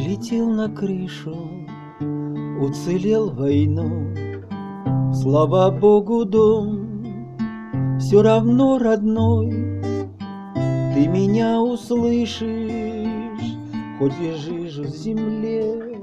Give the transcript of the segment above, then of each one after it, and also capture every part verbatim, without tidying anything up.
Прилетел на крышу, уцелел войну. Слава Богу, дом все равно родной. Ты меня услышишь, хоть лежишь в земле.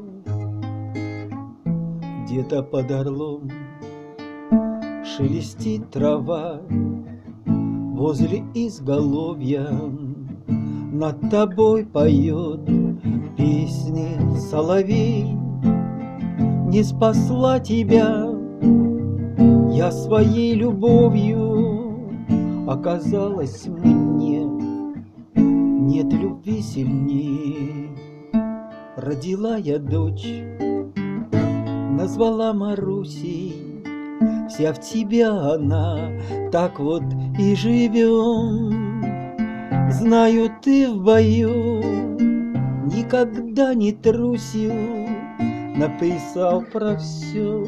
Где-то под Орлом шелестит трава, возле изголовья над тобой поет песни соловей. Не спасла тебя я своей любовью, оказалось мне нет любви сильнее. Родила я дочь, назвала Марусей, вся в тебя она, так вот и живем. Знаю, ты в бою никогда не трусил, написал про все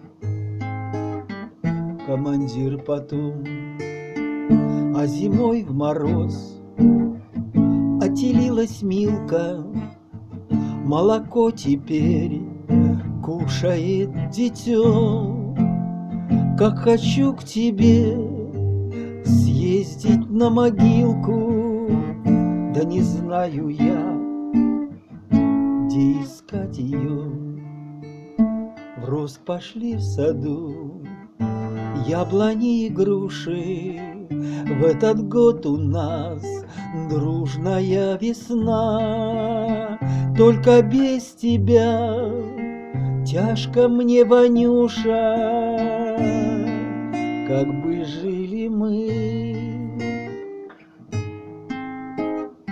командир потом. А зимой в мороз отелилась Милка, молоко теперь кушает дитё. Как хочу к тебе съездить на могилку, да не знаю я, где искать ее. В рост пошли в саду яблони и груши, в этот год у нас дружная весна. Только без тебя тяжко мне, Ванюша, как бы жили мы.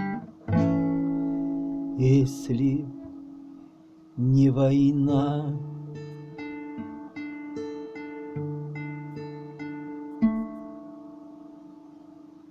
Если не война.